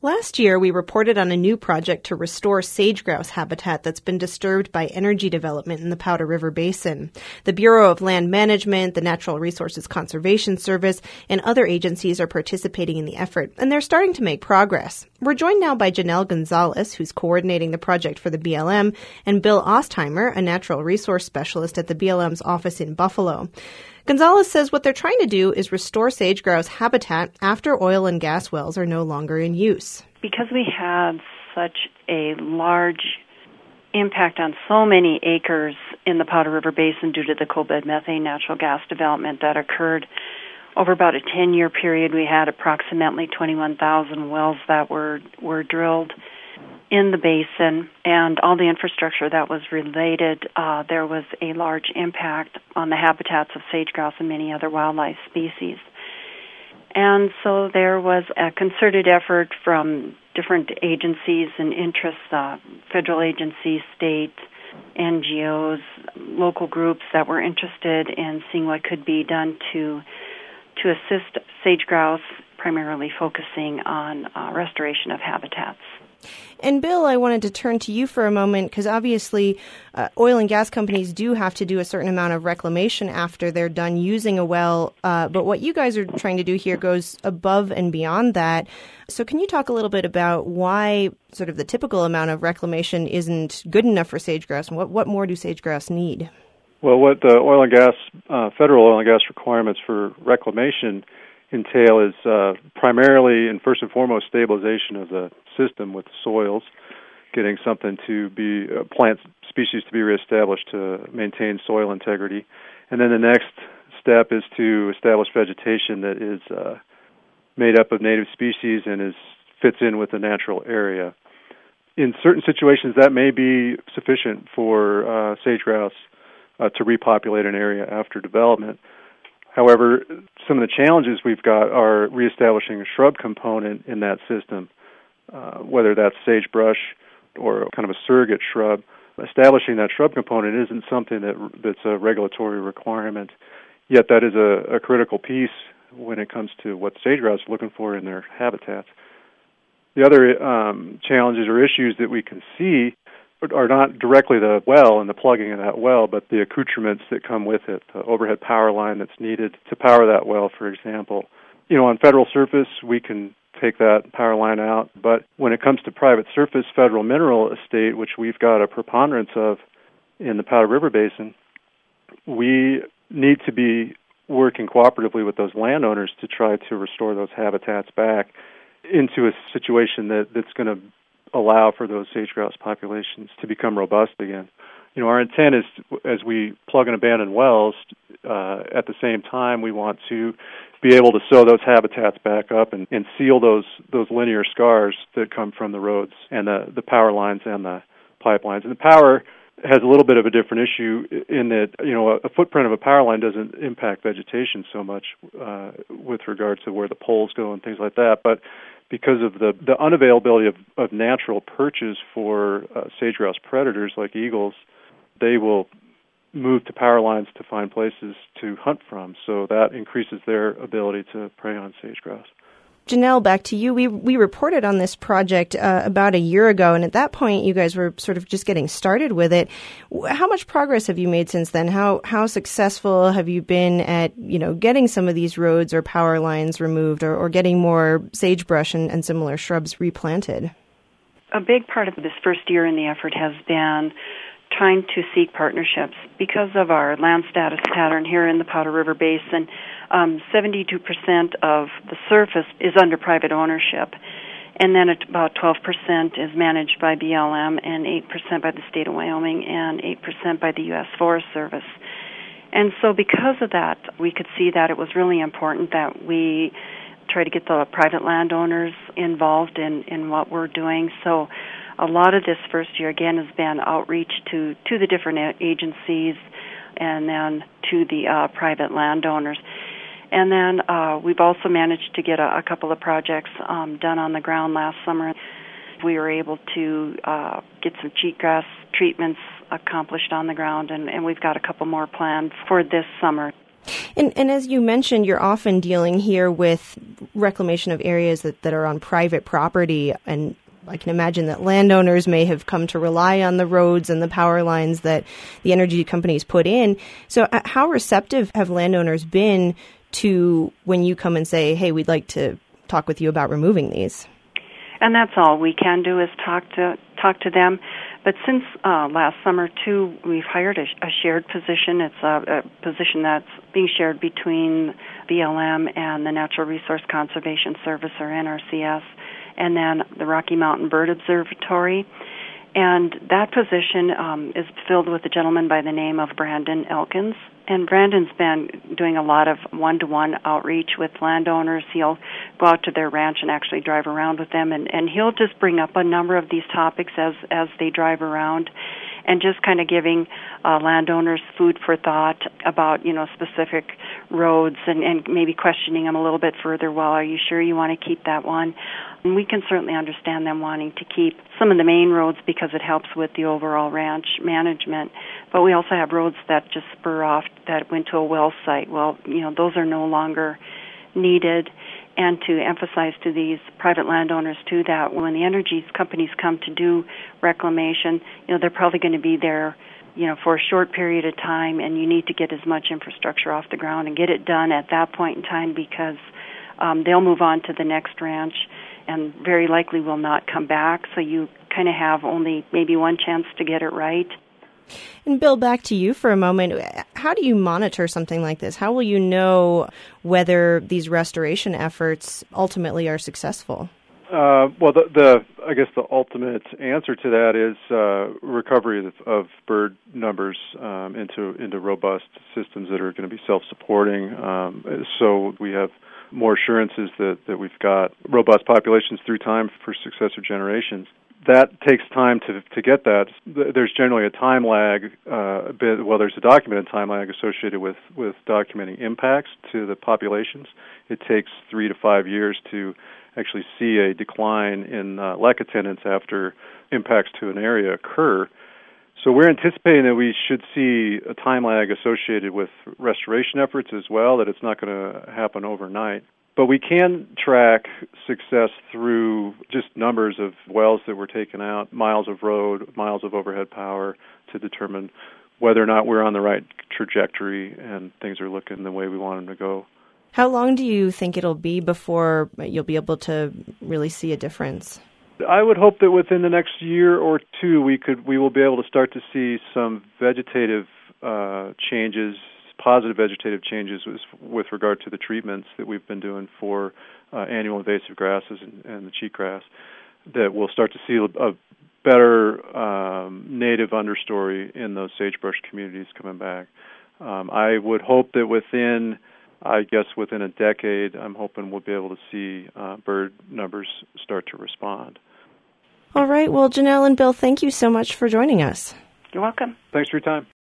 Last year, we reported on a new project to restore sage-grouse habitat that's been disturbed by energy development in the Powder River Basin. The Bureau of Land Management, the Natural Resources Conservation Service, and other agencies are participating in the effort, and they're starting to make progress. We're joined now by Janelle Gonzalez, who's coordinating the project for the BLM, and Bill Ostheimer, a natural resource specialist at the BLM's office in Buffalo. Gonzalez says what they're trying to do is restore sage-grouse habitat after oil and gas wells are no longer in use. Because we had such a large impact on so many acres in the Powder River Basin due to the coal bed methane natural gas development that occurred over about a 10-year period, we had approximately 21,000 wells that were drilled in the basin, and all the infrastructure that was related, there was a large impact on the habitats of sage-grouse and many other wildlife species. And so there was a concerted effort from different agencies and interests, federal agencies, state, NGOs, local groups that were interested in seeing what could be done to assist sage-grouse, primarily focusing on restoration of habitats. And Bill, I wanted to turn to you for a moment because obviously oil and gas companies do have to do a certain amount of reclamation after they're done using a well. But what you guys are trying to do here goes above and beyond that. So can you talk a little bit about why sort of the typical amount of reclamation isn't good enough for sage-grouse, and what more do sage-grouse need? Well, what the oil and gas, federal oil and gas requirements for reclamation entail is primarily and first and foremost stabilization of the system with the soils, getting something to be plant species to be reestablished to maintain soil integrity, and then the next step is to establish vegetation that is made up of native species and fits in with the natural area. In certain situations, that may be sufficient for sage-grouse to repopulate an area after development. However, some of the challenges we've got are reestablishing a shrub component in that system, whether that's sagebrush or kind of a surrogate shrub. Establishing that shrub component isn't something that's a regulatory requirement, yet that is a critical piece when it comes to what sage-grouse are looking for in their habitats. The other challenges or issues that we can see are not directly the well and the plugging of that well, but the accoutrements that come with it, the overhead power line that's needed to power that well, for example. On federal surface, we can take that power line out, but when it comes to private surface federal mineral estate, which we've got a preponderance of in the Powder River Basin, we need to be working cooperatively with those landowners to try to restore those habitats back into a situation that's going to allow for those sage-grouse populations to become robust again. Our intent is, as we plug and abandon wells, at the same time we want to be able to sew those habitats back up and seal those linear scars that come from the roads and the power lines and the pipelines. And the power has a little bit of a different issue in that, a footprint of a power line doesn't impact vegetation so much with regards to where the poles go and things like that, but because of the unavailability of natural perches for sage-grouse predators like eagles, they will move to power lines to find places to hunt from. So that increases their ability to prey on sage-grouse. Janelle, back to you. We reported on this project about a year ago, and at that point, you guys were sort of just getting started with it. How much progress have you made since then? How successful have you been at, getting some of these roads or power lines removed or getting more sagebrush and similar shrubs replanted? A big part of this first year in the effort has been trying to seek partnerships. Because of our land status pattern here in the Powder River Basin, 72% of the surface is under private ownership, and then about 12% is managed by BLM, and 8% by the state of Wyoming, and 8% by the U.S. Forest Service. And so because of that, we could see that it was really important that we try to get the private landowners involved in what we're doing. So a lot of this first year, again, has been outreach to the different agencies and then to the private landowners. And then we've also managed to get a couple of projects done on the ground last summer. We were able to get some cheatgrass treatments accomplished on the ground, and we've got a couple more planned for this summer. And as you mentioned, you're often dealing here with reclamation of areas that are on private property, and I can imagine that landowners may have come to rely on the roads and the power lines that the energy companies put in. So how receptive have landowners been to when you come and say, hey, we'd like to talk with you about removing these? And that's all we can do is talk to them. But since last summer, too, we've hired a shared position. It's a position that's being shared between BLM and the Natural Resource Conservation Service, or NRCS, and then the Rocky Mountain Bird Observatory. And that position is filled with a gentleman by the name of Brandon Elkins. And Brandon's been doing a lot of one-to-one outreach with landowners. He'll go out to their ranch and actually drive around with them, and he'll just bring up a number of these topics as they drive around, and just kind of giving landowners food for thought about, specific roads, and maybe questioning them a little bit further. Well, are you sure you want to keep that one? And we can certainly understand them wanting to keep some of the main roads because it helps with the overall ranch management. But we also have roads that just spur off that went to a well site. Well, those are no longer needed. And to emphasize to these private landowners, too, that when the energy companies come to do reclamation, they're probably going to be there, for a short period of time, and you need to get as much infrastructure off the ground and get it done at that point in time, because they'll move on to the next ranch and very likely will not come back. So you kind of have only maybe one chance to get it right. And Bill, back to you for a moment. How do you monitor something like this? How will you know whether these restoration efforts ultimately are successful? Well, I guess the ultimate answer to that is recovery of bird numbers into robust systems that are going to be self-supporting. So we have more assurances that we've got robust populations through time for successor generations. That takes time to get that. There's generally a time lag, there's a documented time lag associated with documenting impacts to the populations. It takes 3 to 5 years to actually see a decline in lek attendance after impacts to an area occur. So we're anticipating that we should see a time lag associated with restoration efforts as well, that it's not going to happen overnight. But we can track success through just numbers of wells that were taken out, miles of road, miles of overhead power, to determine whether or not we're on the right trajectory and things are looking the way we want them to go. How long do you think it'll be before you'll be able to really see a difference? I would hope that within the next year or two we will be able to start to see some vegetative changes, positive vegetative changes with regard to the treatments that we've been doing for annual invasive grasses and the cheatgrass, that we'll start to see a better native understory in those sagebrush communities coming back. I would hope that within a decade, I'm hoping we'll be able to see bird numbers start to respond. All right. Well, Janelle and Bill, thank you so much for joining us. You're welcome. Thanks for your time.